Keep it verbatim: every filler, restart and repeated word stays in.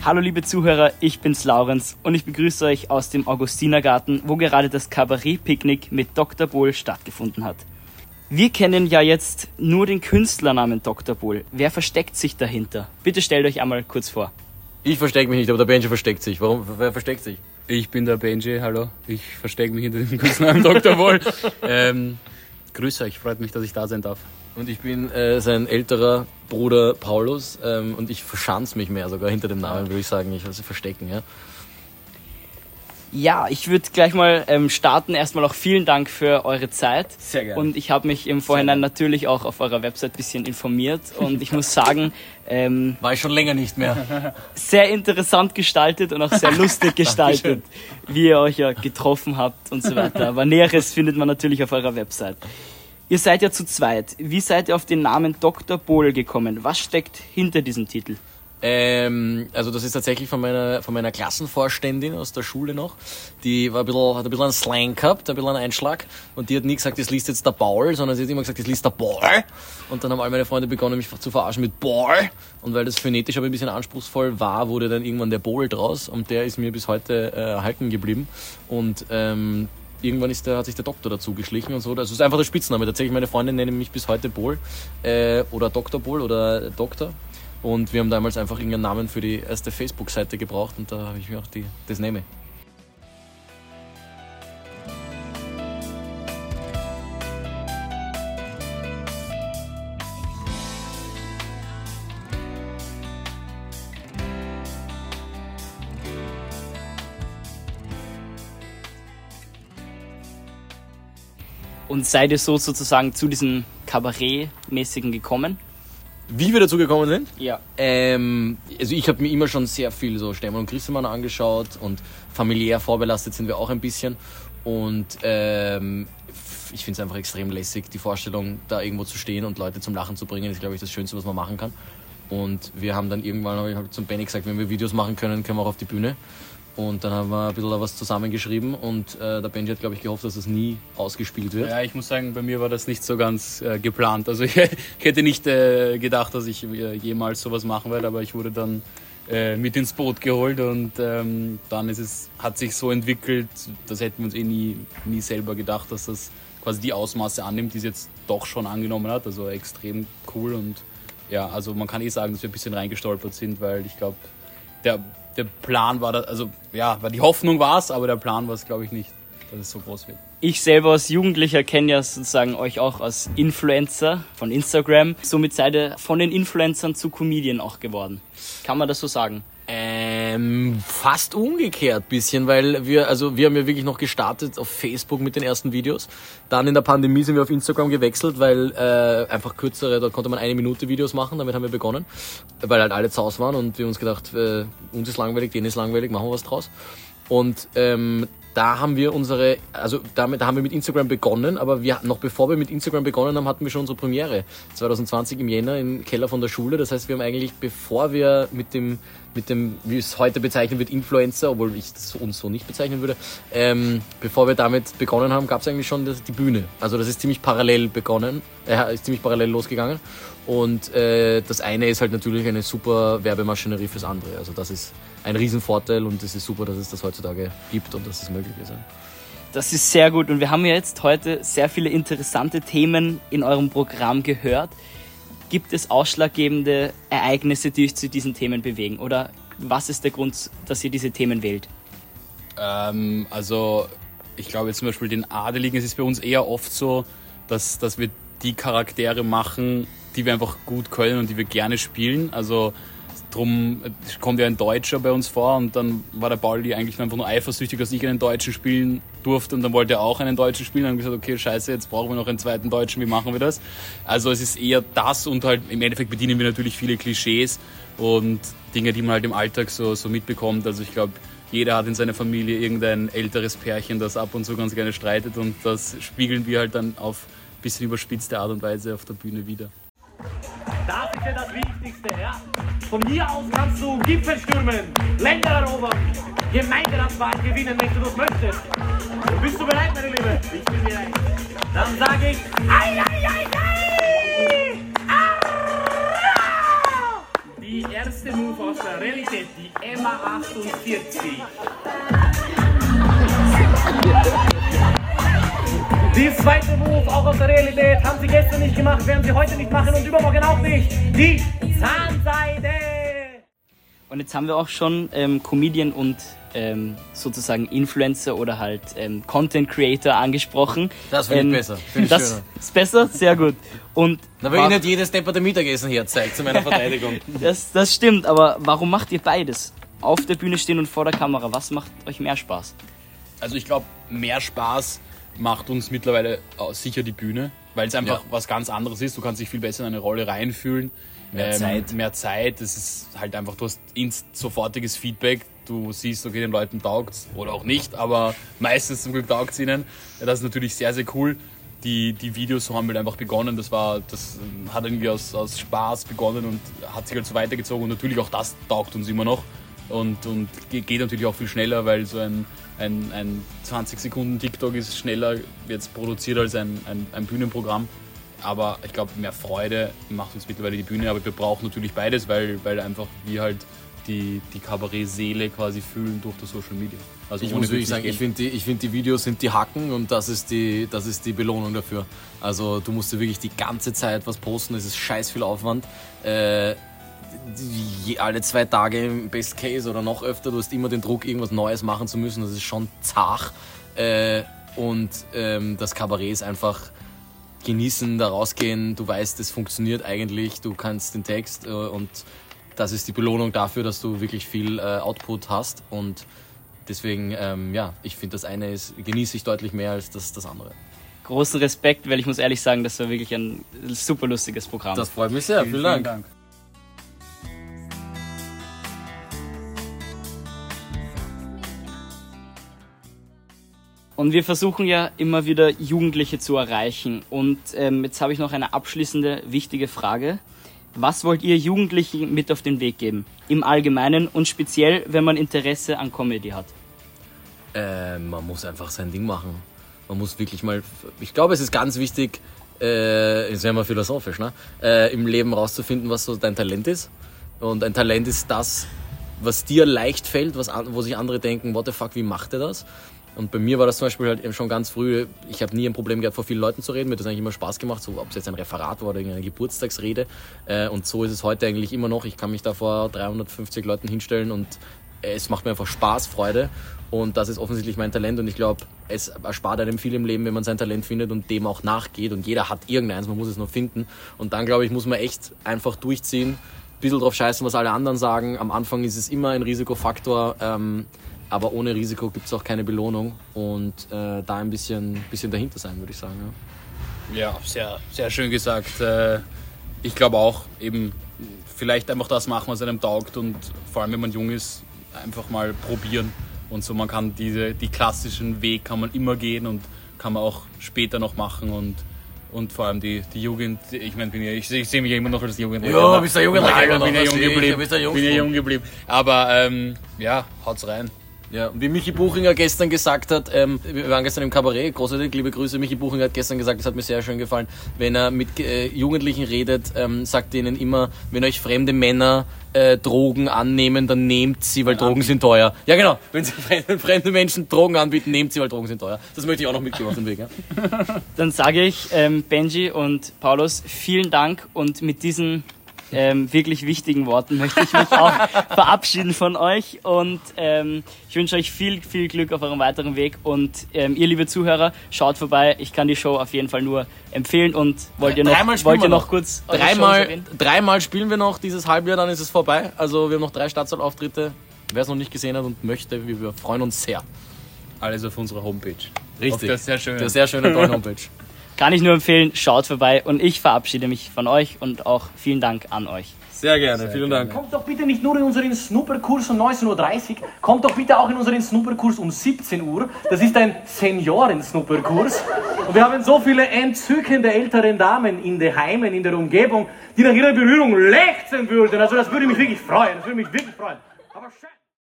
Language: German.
Hallo liebe Zuhörer, ich bin's Laurenz und ich begrüße euch aus dem Augustinergarten, wo gerade das Kabarett-Picknick mit Doktor Bohl stattgefunden hat. Wir kennen ja jetzt nur den Künstlernamen Doktor Bohl. Wer versteckt sich dahinter? Bitte stellt euch einmal kurz vor. Ich verstecke mich nicht, aber der Benji versteckt sich. Warum? Wer versteckt sich? Ich bin der Benji, hallo. Ich verstecke mich hinter dem Künstlernamen Doktor Bohl. ähm, grüße euch, freut mich, dass ich da sein darf. Und ich bin äh, sein älterer Bruder Paulus ähm, und ich verschanze mich mehr sogar hinter dem Namen, würde ich sagen. Ich will sie verstecken, ja. Ja, ich würde gleich mal ähm, starten. Erstmal auch vielen Dank für eure Zeit. Sehr gerne. Und ich habe mich im Vorhinein natürlich auch auf eurer Website ein bisschen informiert. Und ich muss sagen, ähm, war ich schon länger nicht mehr. sehr interessant gestaltet und auch sehr lustig gestaltet, wie ihr euch ja getroffen habt und so weiter. Aber Näheres findet man natürlich auf eurer Website. Ihr seid ja zu zweit. Wie seid ihr auf den Namen Doktor Bohl gekommen? Was steckt hinter diesem Titel? Ähm, also das ist tatsächlich von meiner, von meiner Klassenvorständin aus der Schule noch. Die war ein bisschen, hat ein bisschen einen Slang gehabt, ein bisschen einen Einschlag. Und die hat nie gesagt, das liest jetzt der Paul, sondern sie hat immer gesagt, das liest der Bohl. Und dann haben all meine Freunde begonnen, mich zu verarschen mit Bohl. Und weil das phonetisch aber ein bisschen anspruchsvoll war, wurde dann irgendwann der Bohl draus. Und der ist mir bis heute äh, erhalten geblieben. Und ähm, irgendwann ist der, hat sich der Doktor dazu geschlichen und so. Das ist einfach der Spitzname. Tatsächlich, meine Freunde nennen mich bis heute Bohl äh, oder Doktor Bohl oder Doktor. Und wir haben damals einfach irgendeinen Namen für die erste Facebook-Seite gebraucht und da habe ich mir auch die, das nehme. Und seid ihr so sozusagen zu diesem Kabarett-mäßigen gekommen? Wie wir dazu gekommen sind? Ja. Ähm, also ich habe mir immer schon sehr viel so Stemmel und Grissemann angeschaut und familiär vorbelastet sind wir auch ein bisschen. Und ähm, ich finde es einfach extrem lässig, die Vorstellung, da irgendwo zu stehen und Leute zum Lachen zu bringen, ist, glaube ich, das Schönste, was man machen kann. Und wir haben dann irgendwann, habe ich hab zum Benny gesagt, wenn wir Videos machen können, können wir auch auf die Bühne. Und dann haben wir ein bisschen was zusammengeschrieben und äh, der Benji hat, glaube ich, gehofft, dass das nie ausgespielt wird. Ja, ich muss sagen, bei mir war das nicht so ganz äh, geplant. Also ich, ich hätte nicht äh, gedacht, dass ich äh, jemals sowas machen werde, aber ich wurde dann äh, mit ins Boot geholt und ähm, dann ist es, hat sich so entwickelt, das hätten wir uns eh nie, nie selber gedacht, dass das quasi die Ausmaße annimmt, die es jetzt doch schon angenommen hat. Also extrem cool und ja, also man kann eh sagen, dass wir ein bisschen reingestolpert sind, weil ich glaube, der Der Plan war, da, also ja, die Hoffnung war es, aber der Plan war es, glaube ich, nicht, dass es so groß wird. Ich selber als Jugendlicher kenne ja sozusagen euch auch als Influencer von Instagram. Somit seid ihr von den Influencern zu Comedian auch geworden. Kann man das so sagen? Ähm, fast umgekehrt bisschen, weil wir, also wir haben ja wirklich noch gestartet auf Facebook mit den ersten Videos. Dann in der Pandemie sind wir auf Instagram gewechselt, weil äh, einfach kürzere, dort konnte man eine Minute Videos machen, damit haben wir begonnen, weil halt alle zu Hause waren und wir uns gedacht, äh, uns ist langweilig, denen ist langweilig, machen wir was draus. Und ähm, da haben wir unsere, also damit da haben wir mit Instagram begonnen, aber wir, noch bevor wir mit Instagram begonnen haben, hatten wir schon unsere Premiere zwanzig zwanzig im Jänner im Keller von der Schule. Das heißt, wir haben eigentlich, bevor wir mit dem, mit dem, wie es heute bezeichnet wird, Influencer, obwohl ich das uns so nicht bezeichnen würde, ähm, bevor wir damit begonnen haben, gab es eigentlich schon das, die Bühne. Also das ist ziemlich parallel begonnen, äh, ist ziemlich parallel losgegangen. Und äh, das eine ist halt natürlich eine super Werbemaschinerie fürs andere. Also das ist ein Riesenvorteil und es ist super, dass es das heutzutage gibt und dass es möglich ist. Das ist sehr gut und wir haben ja jetzt heute sehr viele interessante Themen in eurem Programm gehört. Gibt es ausschlaggebende Ereignisse, die euch zu diesen Themen bewegen? Oder was ist der Grund, dass ihr diese Themen wählt? Ähm, also ich glaube jetzt zum Beispiel den Adeligen, es ist bei uns eher oft so, dass, dass wir die Charaktere machen, die wir einfach gut können und die wir gerne spielen. Also drum kommt ja ein Deutscher bei uns vor und dann war der Pauli eigentlich einfach nur eifersüchtig, dass ich einen Deutschen spielen durfte und dann wollte er auch einen Deutschen spielen und dann gesagt, okay, scheiße, jetzt brauchen wir noch einen zweiten Deutschen, wie machen wir das? Also es ist eher das und halt im Endeffekt bedienen wir natürlich viele Klischees und Dinge, die man halt im Alltag so, so mitbekommt. Also ich glaube, jeder hat in seiner Familie irgendein älteres Pärchen, das ab und zu ganz gerne streitet und das spiegeln wir halt dann auf ein bisschen überspitzte Art und Weise auf der Bühne wieder. Das ist ja das Wichtigste, ja? Von hier aus kannst du Gipfel stürmen, Länder erobern, Gemeinderatswahl gewinnen, wenn du das möchtest. Bist du bereit, meine Liebe? Ich bin bereit. Dann sage ich, ei, ei, ei, ei! Arra! Die erste Move aus der Realität, die Emma achtundvierzig. Die zweite Move, auch aus der Realität, haben sie gestern nicht gemacht, werden sie heute nicht machen und übermorgen auch nicht. Die Zahnseide. Und jetzt haben wir auch schon ähm, Comedian und ähm, sozusagen Influencer oder halt ähm, Content Creator angesprochen. Das finde ich ähm, besser. Find ich das schöner. ist besser, sehr gut. Und Na, weil ich nicht jedes depperte Mittagessen herzeigt zu meiner Verteidigung. das, das stimmt, aber warum macht ihr beides? Auf der Bühne stehen und vor der Kamera, was macht euch mehr Spaß? Also ich glaube, mehr Spaß macht uns mittlerweile auch sicher die Bühne, weil es einfach Ja. was ganz anderes ist. Du kannst dich viel besser in eine Rolle reinfühlen. Mehr Zeit. Mehr Zeit. Das ist halt einfach, du hast inst sofortiges Feedback. Du siehst, okay, den Leuten taugt's oder auch nicht, aber meistens zum Glück taugt's ihnen. Ja, das ist natürlich sehr, sehr cool. Die, die Videos so haben halt einfach begonnen. Das war, das hat irgendwie aus, aus Spaß begonnen und hat sich halt so weitergezogen. Und natürlich auch das taugt uns immer noch. Und, und geht natürlich auch viel schneller, weil so ein, ein, ein zwanzig Sekunden TikTok ist schneller jetzt produziert als ein, ein, ein Bühnenprogramm. Aber ich glaube, mehr Freude macht uns mittlerweile die Bühne. Aber wir brauchen natürlich beides, weil, weil einfach wir halt die, die Kabarett-Seele quasi fühlen durch das Social Media. Also Ich ohne muss wirklich wird's sagen, nicht ich gehen. finde die, ich find die Videos sind die Hacken und das ist die, das ist die Belohnung dafür. Also du musst dir wirklich die ganze Zeit was posten, es ist scheiß viel Aufwand. Äh, die, alle zwei Tage im Best Case oder noch öfter, du hast immer den Druck, irgendwas Neues machen zu müssen, das ist schon zart. Äh, und ähm, das Kabarett ist einfach genießen, da rausgehen, du weißt, es funktioniert eigentlich, du kannst den Text äh, und das ist die Belohnung dafür, dass du wirklich viel äh, Output hast und deswegen, ähm, ja, ich finde, das eine ist, genieße ich deutlich mehr als das, das andere. Großen Respekt, weil ich muss ehrlich sagen, das war wirklich ein super lustiges Programm. Das freut mich sehr, vielen, Dank. Dank. Und wir versuchen ja immer wieder Jugendliche zu erreichen. Und ähm, jetzt habe ich noch eine abschließende, wichtige Frage. Was wollt ihr Jugendlichen mit auf den Weg geben? Im Allgemeinen und speziell, wenn man Interesse an Comedy hat. Äh, man muss einfach sein Ding machen. Man muss wirklich mal, ich glaube, es ist ganz wichtig, äh, jetzt werden wir philosophisch, ne? Äh, im Leben rauszufinden, was so dein Talent ist. Und ein Talent ist das, was dir leicht fällt, was an, wo sich andere denken, what the fuck, wie macht er das? Und bei mir war das zum Beispiel halt eben schon ganz früh, ich habe nie ein Problem gehabt, vor vielen Leuten zu reden, mir hat das eigentlich immer Spaß gemacht, so ob es jetzt ein Referat war oder eine Geburtstagsrede. Äh, und so ist es heute eigentlich immer noch. Ich kann mich da vor dreihundertfünfzig Leuten hinstellen und es macht mir einfach Spaß, Freude. Und das ist offensichtlich mein Talent und ich glaube, es erspart einem viel im Leben, wenn man sein Talent findet und dem auch nachgeht. Und jeder hat irgendeins, man muss es nur finden. Und dann, glaube ich, muss man echt einfach durchziehen, ein bisschen drauf scheißen, was alle anderen sagen. Am Anfang ist es immer ein Risikofaktor, ähm, aber ohne Risiko gibt es auch keine Belohnung. Und äh, da ein bisschen, bisschen dahinter sein, würde ich sagen. Ja. Ja, sehr, sehr schön gesagt. Äh, Ich glaube auch, eben vielleicht einfach das machen, was einem taugt und vor allem, wenn man jung ist, einfach mal probieren. Und so, man kann diese, die klassischen Weg kann man immer gehen und kann man auch später noch machen und, und vor allem die, die Jugend, ich meine, ich, ich sehe mich ja immer noch als Jugendlicher. Ja, bist der Jugendlicher Ja, noch, bin ja das jung sehe ich, geblieben. bist der Bin ja Jungspund. jung geblieben. Aber ähm, ja, haut's rein. Ja, und wie Michi Buchinger gestern gesagt hat, ähm, wir waren gestern im Kabarett, großartig, liebe Grüße, Michi Buchinger hat gestern gesagt, das hat mir sehr schön gefallen, wenn er mit äh, Jugendlichen redet, ähm, sagt ihnen immer, wenn euch fremde Männer äh, Drogen annehmen, dann nehmt sie, weil Drogen sind teuer. Ja genau, wenn sie fremde, fremde Menschen Drogen anbieten, nehmt sie, weil Drogen sind teuer. Das möchte ich auch noch mitgeben auf den Weg. Ja? Dann sage ich ähm, Benji und Paulus, vielen Dank und mit diesen ähm, wirklich wichtigen Worten möchte ich mich auch verabschieden von euch und ähm, ich wünsche euch viel, viel Glück auf eurem weiteren Weg und ähm, ihr liebe Zuhörer, schaut vorbei, ich kann die Show auf jeden Fall nur empfehlen und wollt ihr noch, Dreimal spielen wollt ihr wir noch noch. kurz eure Shows Dreimal, erwähnen? dreimal spielen wir noch dieses Halbjahr, dann ist es vorbei. Also wir haben noch drei Stadtsaalauftritte. Wer es noch nicht gesehen hat und möchte, wir, wir freuen uns sehr. Alles auf unserer Homepage. Richtig. Auf der sehr schönen. Der sehr schöne neuen Homepage. Kann ich nur empfehlen, schaut vorbei und ich verabschiede mich von euch und auch vielen Dank an euch. Sehr gerne, vielen Dank. Kommt doch bitte nicht nur in unseren Snooperkurs um neunzehn Uhr dreißig, kommt doch bitte auch in unseren Snooperkurs um siebzehn Uhr. Das ist ein Senioren-Snooperkurs. Und wir haben so viele entzückende ältere Damen in den Heimen, in der Umgebung, die nach ihrer Berührung lechzen würden. Also das würde mich wirklich freuen. Das würde mich wirklich freuen. Aber schön.